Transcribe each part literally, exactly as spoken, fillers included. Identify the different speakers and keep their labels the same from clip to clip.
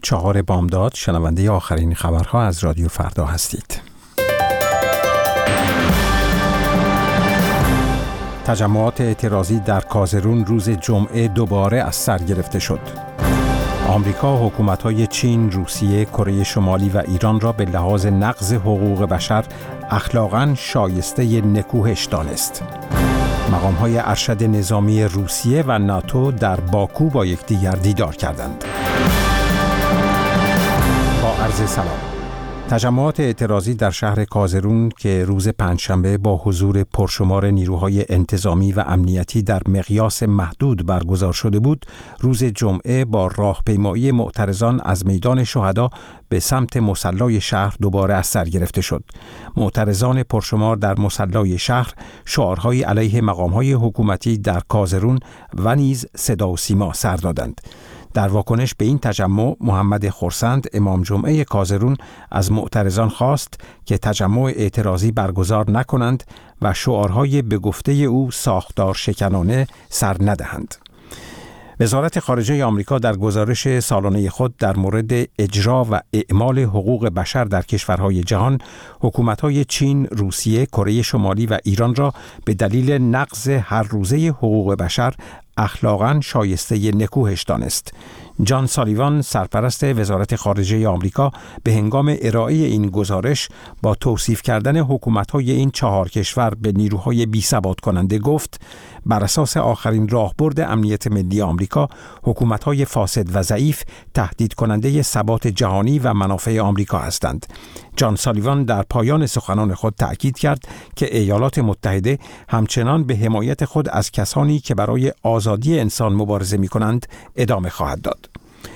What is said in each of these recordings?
Speaker 1: چهار بامداد شنونده آخرین خبرها از رادیو فردا هستید. تجمعات اعتراضی در کازرون روز جمعه دوباره از سر گرفته شد. آمریکا حکومت‌های چین، روسیه، کره شمالی و ایران را به لحاظ نقض حقوق بشر اخلاقاً شایسته نکوهش دانست. مقام‌های ارشد نظامی روسیه و ناتو در باکو با یکدیگر دیدار کردند. با عرض سلام. تجمعات اعتراضی در شهر کازرون که روز پنجشنبه با حضور پرشمار نیروهای انتظامی و امنیتی در مقیاس محدود برگزار شده بود، روز جمعه با راهپیمایی معترضان از میدان شهدا به سمت مصلی شهر دوباره از سر گرفته شد. معترضان پرشمار در مصلی شهر شعارهای علیه مقام‌های حکومتی در کازرون و نیز صدا و سیما سر دادند. در واکنش به این تجمع، محمد خرسند امام جمعه کازرون از معترضان خواست که تجمع اعتراضی برگزار نکنند و شعارهای به گفته او ساختار شکنانه سر ندهند. وزارت خارجه آمریکا در گزارش سالانه خود در مورد اجرا و اعمال حقوق بشر در کشورهای جهان، حکومت‌های چین، روسیه، کره شمالی و ایران را به دلیل نقض هر روزه حقوق بشر اخلاقاً شایسته نکوهش دانست. جان سالیوان، سرپرست وزارت خارجه آمریکا، به هنگام ارائه این گزارش با توصیف کردن حکومت‌های این چهار کشور به نیروهای بی‌ثبات کننده گفت: بر اساس آخرین راهبرد امنیت ملی آمریکا، حکومت‌های فاسد و ضعیف تهدید کننده ثبات جهانی و منافع آمریکا هستند. جان سالیوان در پایان سخنان خود تأکید کرد که ایالات متحده همچنان به حمایت خود از کسانی که برای آزادی انسان مبارزه می‌کنند ادامه خواهد داد.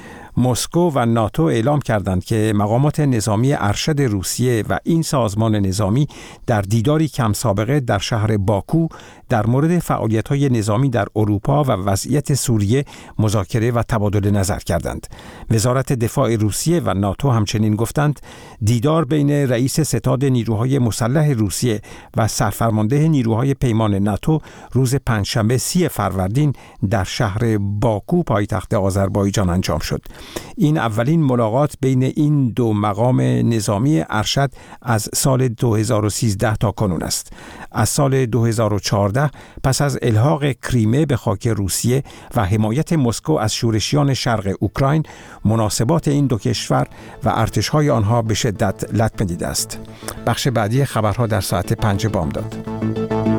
Speaker 1: مسکو و ناتو اعلام کردند که مقامات نظامی ارشد روسیه و این سازمان نظامی در دیداری کم سابقه در شهر باکو در مورد فعالیت‌های نظامی در اروپا و وضعیت سوریه مذاکره و تبادل نظر کردند. وزارت دفاع روسیه و ناتو همچنین گفتند دیدار بین رئیس ستاد نیروهای مسلح روسیه و سرفرمانده نیروهای پیمان ناتو روز پنجشنبه سی فروردین در شهر باکو پایتخت آذربایجان انجام شد. این اولین ملاقات بین این دو مقام نظامی ارشد از سال دو هزار و سیزده تا کنون است. از سال دو هزار و چهارده پس از الحاق کریمه به خاک روسیه و حمایت مسکو از شورشیان شرق اوکراین، مناسبات این دو کشور و ارتش‌های آنها به شدت لطمه دیده است. بخش بعدی خبرها در ساعت پنج بامداد.